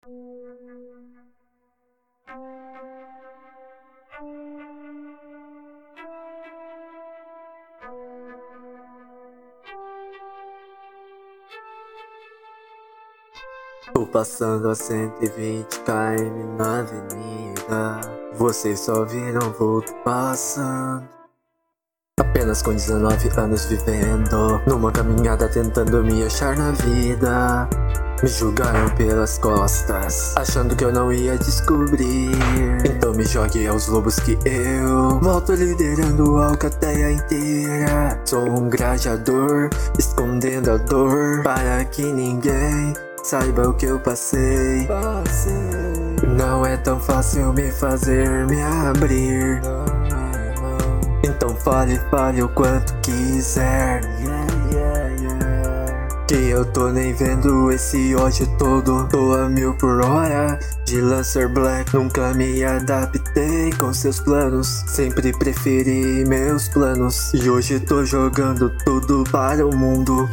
Tô passando a 120 km na avenida. Vocês só viram vulto passando. Apenas com 19 anos vivendo numa caminhada tentando me achar na vida. Me julgaram pelas costas, achando que eu não ia descobrir. Então me jogue aos lobos que eu volto liderando a alcateia inteira. Sou um grajador, escondendo a dor, para que ninguém saiba o que eu passei. Não é tão fácil me fazer me abrir. Então fale o quanto quiser. Que eu tô nem vendo esse ódio todo. Tô a 1000 por hora de Lancer Black. Nunca me adaptei com seus planos, sempre preferi meus planos. E hoje tô jogando tudo para o mundo.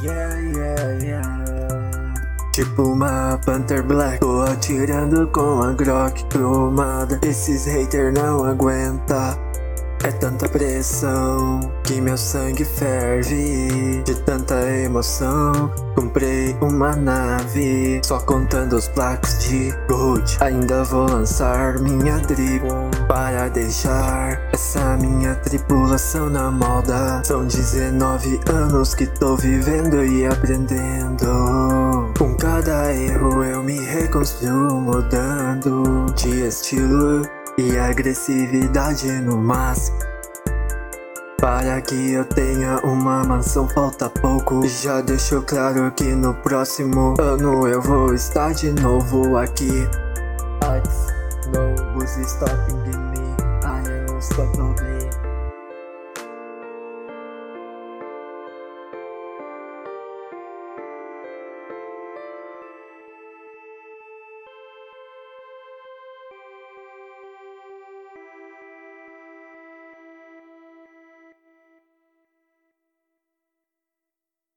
Tipo uma Panther Black, tô atirando com a Glock cromada. Esses haters não aguentam. É tanta pressão que meu sangue ferve. De tanta emoção, comprei uma nave, só contando os placos de gold. Ainda vou lançar minha tribo para deixar essa minha tripulação na moda. São 19 anos que tô vivendo e aprendendo. Com cada erro eu me reconstruo, mudando de estilo e agressividade no máximo. Para que eu tenha uma mansão falta pouco. Já deixo claro que no próximo ano eu vou estar de novo aqui. No who's stopping me, I am unstoppable.